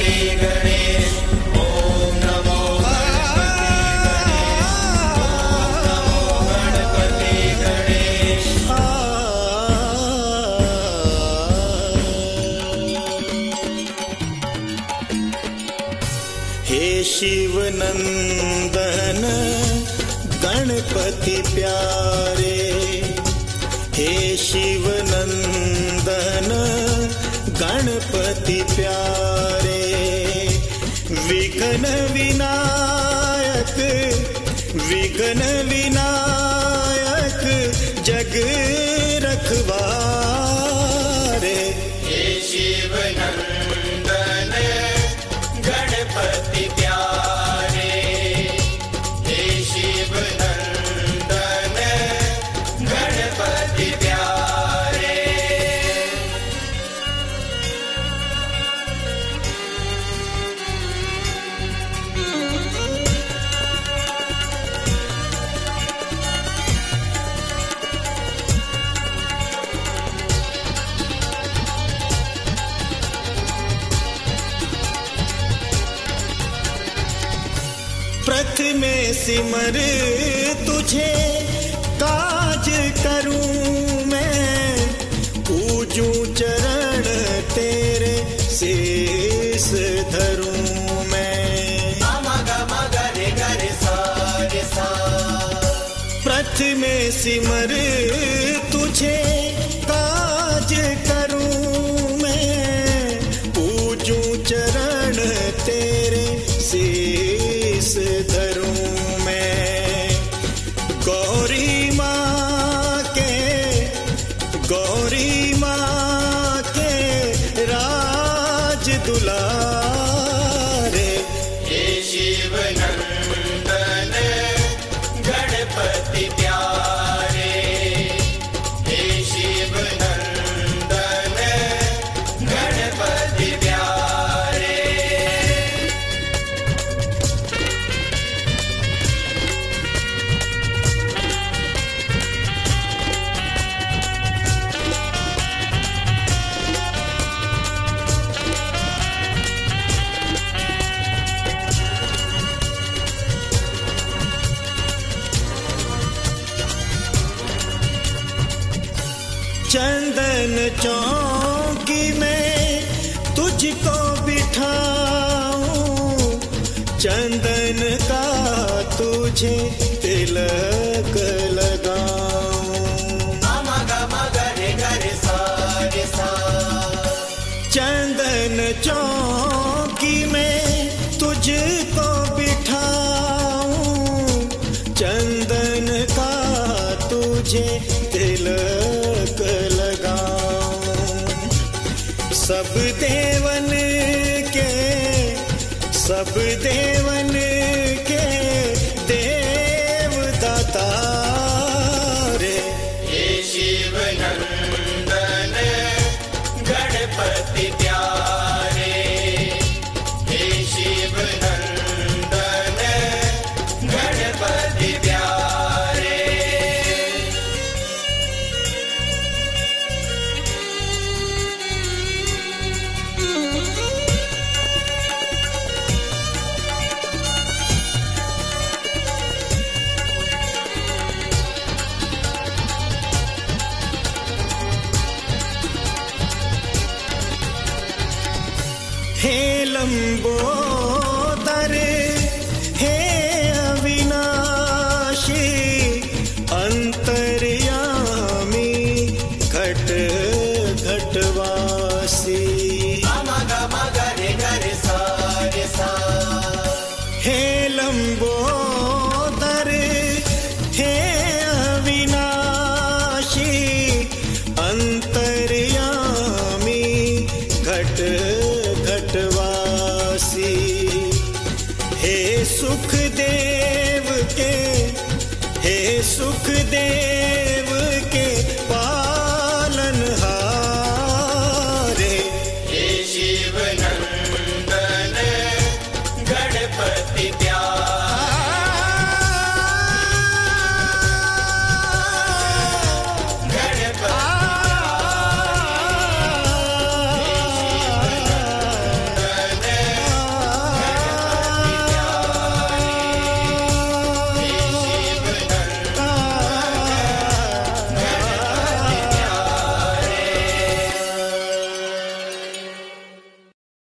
गणेश, ओम नमो गणपति गणेश, हे शिव नंदन गणपति प्यारे, हे शिव नंदन गणपति प्यारे, विघ्न विनायक, विघ्न विनायक जग रखवारे, हे शिव नंदन गणपति प्यारे, हे शिव नंदन गणपति प्यारे। प्रथमे सिमर तुझे काज करूं मैं, पूजूं चरण तेरे शीस धरूं मैं। प्रथमे सिमर तुझे काज करूं मैं, पूजूं चरण तेरे शीस धरूं मैं। गौरी माँ के, गौरी माँ के राज दुलारे, हे शिव नंदन गणपति प्यारे, हे शिव नंदन गणपति प्यारे। चंदन चौकी में तुझको बिठाऊं, चंदन का तुझे तिलक लगाऊं। चंदन चौकी में तुझको बिठाऊं, चंदन का तुझे तिलक लगाऊं। सब देवन के, सब देवन के देवदाता रे, हे शिव नंदन गणपति प्यारे, हे शिव नंदन गणपति प्यारे। हे लंबोदर, हे अविनाशी, अंतर्यामी घट घटवासी। हे लंबोदर, हे अविनाशी, अंतर्यामी घट घटवासी। हे सुखदेव के, हे सुखदेव